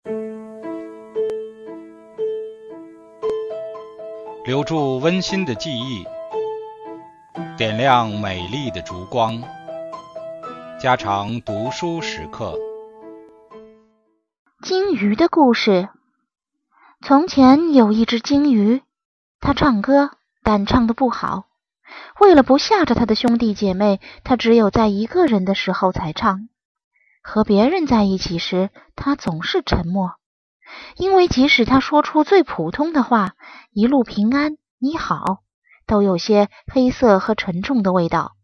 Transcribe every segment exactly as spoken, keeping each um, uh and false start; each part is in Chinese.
留住温馨的记忆，点亮美丽的烛光。家常读书时刻。 鲸鱼的故事。从前有一只鲸鱼，它唱歌，但唱得不好。为了不吓着他的兄弟姐妹，他只有在一个人的时候才唱。和别人在一起时，他总是沉默，因为即使他说出最普通的话，一路平安，你好，都有些黑色和沉重的味道。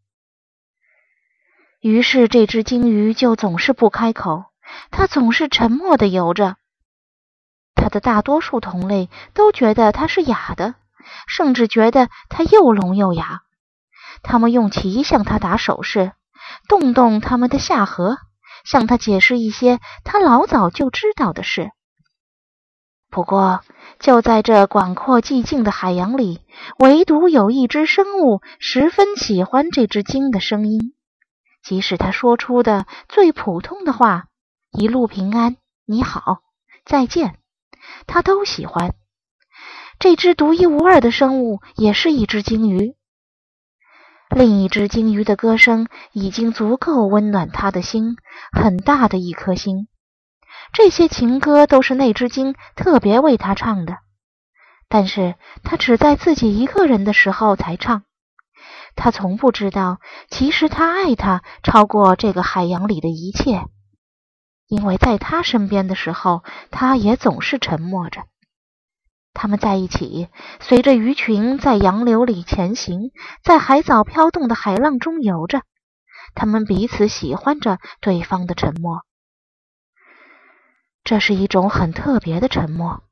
于是这只鲸鱼就总是不开口，它总是沉默地游着。它的大多数同类都觉得它是哑的，甚至觉得它又聋又哑。他们用鳍向它打手势，动动他们的下颌，向他解释一些他老早就知道的事。不过，就在这广阔寂静的海洋里，唯独有一只生物十分喜欢这只鲸的声音。即使他说出的最普通的话，一路平安，你好，再见，他都喜欢。这只独一无二的生物也是一只鲸鱼。另一只鲸鱼的歌声已经足够温暖他的心，很大的一颗心。这些情歌都是那只鲸特别为他唱的，但是他只在自己一个人的时候才唱。他从不知道，其实他爱他超过这个海洋里的一切，因为在他身边的时候，他也总是沉默着。他们在一起，随着鱼群在洋流里前行，在海藻飘动的海浪中游着。他们彼此喜欢着对方的沉默。这是一种很特别的沉默，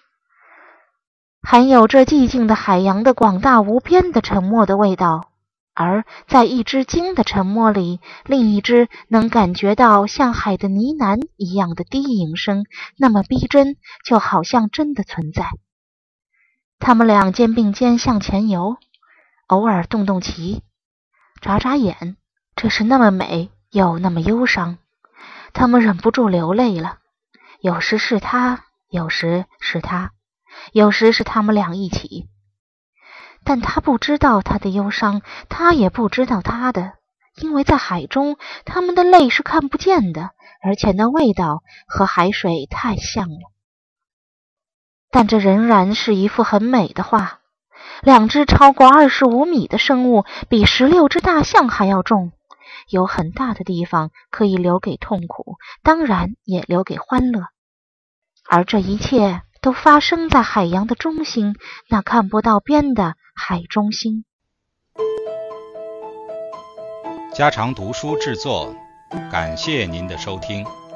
含有这寂静的海洋的广大无边的沉默的味道。而在一只鲸的沉默里，另一只能感觉到像海的呢喃一样的低吟声，那么逼真，就好像真的存在。他们俩肩并肩向前游，偶尔动动鳍，眨眨眼，这是那么美又那么忧伤。他们忍不住流泪了，有时是他，有时是他，有时是他们俩一起。但他不知道他的忧伤，他也不知道他的，因为在海中，他们的泪是看不见的，而且那味道和海水太像了。但这仍然是一幅很美的画。两只超过二十五米的生物，比十六只大象还要重，有很大的地方可以留给痛苦，当然也留给欢乐。而这一切都发生在海洋的中心，那看不到边的海中心。 家常读书制作，感谢您的收听。